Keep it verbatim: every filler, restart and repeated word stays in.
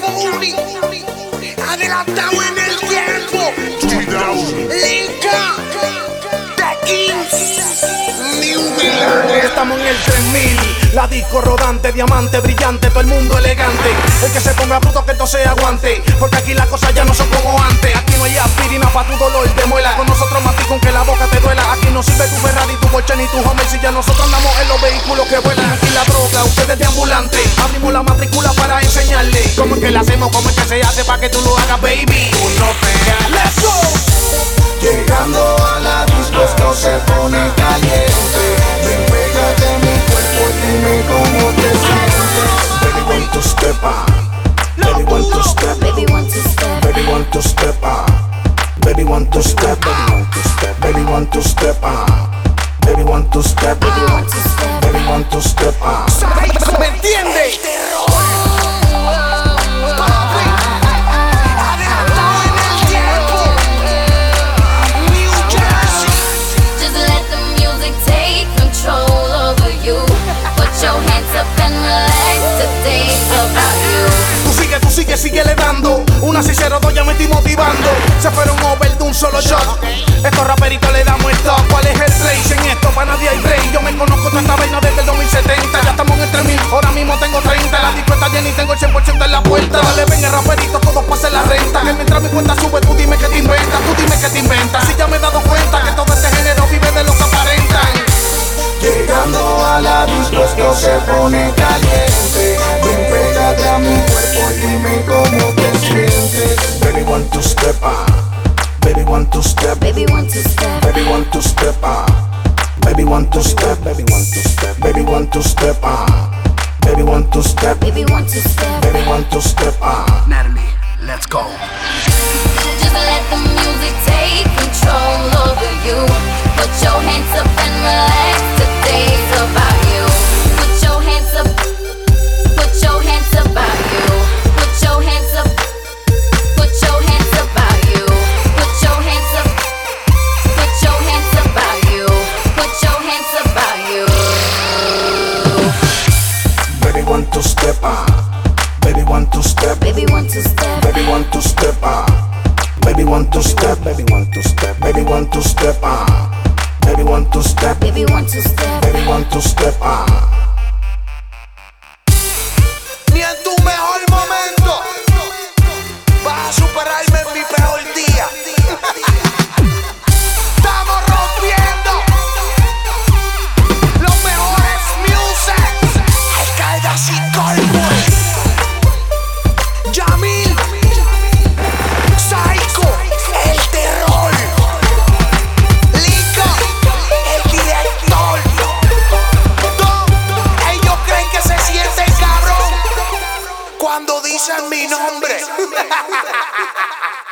Mooney, adelantado en el tiempo. Liga, The Kings, New Milan. Estamos en el tres mil, la disco rodante, diamante brillante, todo el mundo elegante. El que se ponga bruto que esto se aguante, porque aquí las cosas ya no son como antes. Aquí no hay aspirina pa' tu dolor de muela, con nosotros mastico aunque la boca te duela. Aquí no sirve tu Ferrari, tu Porsche ni tu Hummer, si ya nosotros andamos en los vehículos que vuelan. Aquí la droga, ustedes de ambulante, abrimos la matrícula para enseñarle cómo es que la hacemos, cómo es que se hace pa' que tú lo hagas, baby. Tú no pegas. Let's go. Llegando a la disco esto se pone caliente. Ven, pégate a mi cuerpo y dime cómo te sientes. Baby want to step up, baby want to step, Baby want to step, baby want to step up, baby want to step, baby want to step, baby want to step up, baby want to step, baby want to step. baby want to step up. ¿Me entiendes? Just let the music take control over you. Put your hands up and relax. Today's about you. Tú sigue, tú sigue, sigue le dando. Una seis cero dos ya me estoy motivando. Se fueron over de un solo shot. Estos raperitos le damos esto. ¿Cuál es el play? En esto para nadie hay rey. Yo me conozco toda esta vaina desde el dos mil setenta. Ya estamos en el tres mil, ahora mismo tengo treinta. La disco está llena y tengo el cien por ciento en la puerta. Dale, ven el raperito, todos pasen la renta. Que mientras mi cuenta sube, tú dime que te inventas. Tú dime que te inventas. Si ya me he dado cuenta que todo este género vive de lo que aparentan. Llegando a la disco esto se pone caliente. Ven, pégate a mi cuerpo y dime cómo te sientes. Baby want to step up, baby want to step, Baby want to step, baby want to step up, baby want to step, baby want to step, baby want to step up, baby want to step, baby want to step. baby want to step up. Natalie, let's go. Just let the music take control over you. Put your hands up and relax. Today's about you. Put your hands up. Put your hands up about you. Put your hands up. Put your hands up about you. Put your hands up. Put your hands up about you. Put your hands up about you. Baby want to step up, baby want to step, Baby want to step. baby want to step up, baby want to step, baby want to step, baby want to step up, baby want to step, Baby want to step. baby want to step up. Ni en tu mejor momento vas a superarme en mi peor día. Estamos rompiendo los mejores music. Alcalde sin Corporate, Yamil, Psycho, el terror, Lico, el director. Tom, ellos creen que se sienten cabrón cuando dicen mi nombre.